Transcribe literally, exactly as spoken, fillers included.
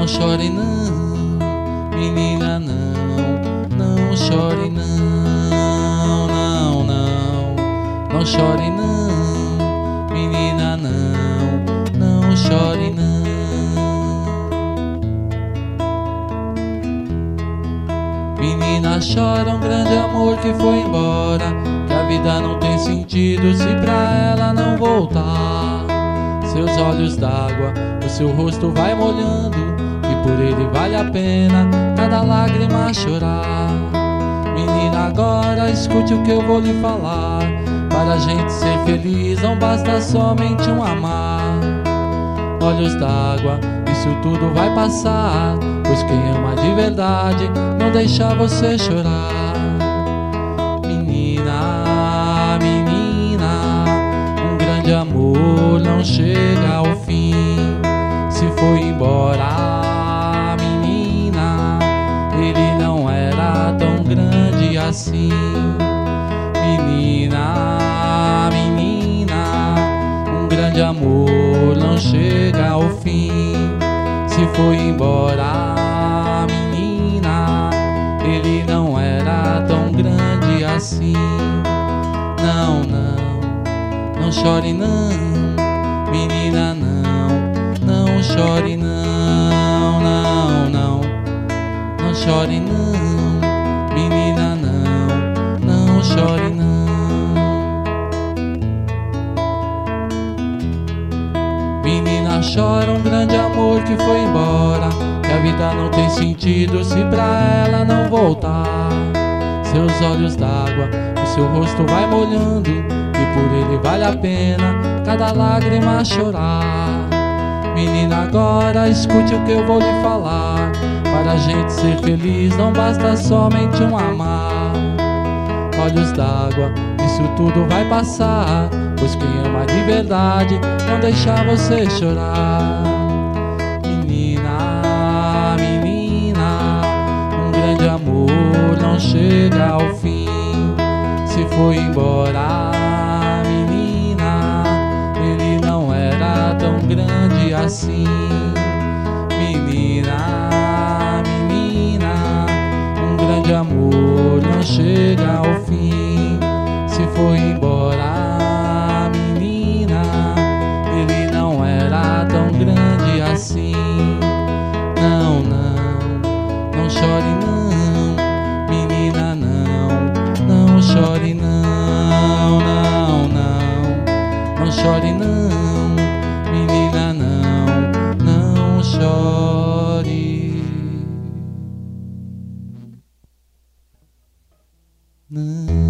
chore não, menina não, não chore não, não, não, não chore não, menina não, não chore não. Menina chora um grande amor que foi embora, que a vida não tem sentido se pra ela não voltar. Seus olhos d'água, o seu rosto vai molhando, e por ele vale a pena cada lágrima chorar. Menina, agora escute o que eu vou lhe falar. Para a gente ser feliz não basta somente um amar. Olhos d'água, isso tudo vai passar, pois quem ama de verdade não deixa você chorar. Menina, menina, um grande amor não chega ao fim. Se foi embora, menina, ele não era tão grande assim. Menina, menina, um grande amor não chega ao fim. Se foi embora, menina, ele não era tão grande assim. Não, não, não chore não, menina não, não chore não, não, não, não chore não, menina não, não chore não. Menina chora um grande amor que foi embora, que a vida não tem sentido se pra ela não voltar. Seus olhos d'água, o seu rosto vai molhando, e por ele vale a pena cada lágrima chorar. Menina, agora escute o que eu vou lhe falar. Para a gente ser feliz não basta somente um amar. Olhos d'água, isso tudo vai passar, pois quem ama de verdade não deixa você chorar. Menina, menina, um grande amor não chega ao fim. Se foi embora, menina, ele não era tão grande assim. Menina, menina, um grande amor não chega ao fim. Se foi embora, menina, ele não era tão grande assim. Não, não, não chore não, menina não, não chore não, não, não, não chore não, menina não, não chore não.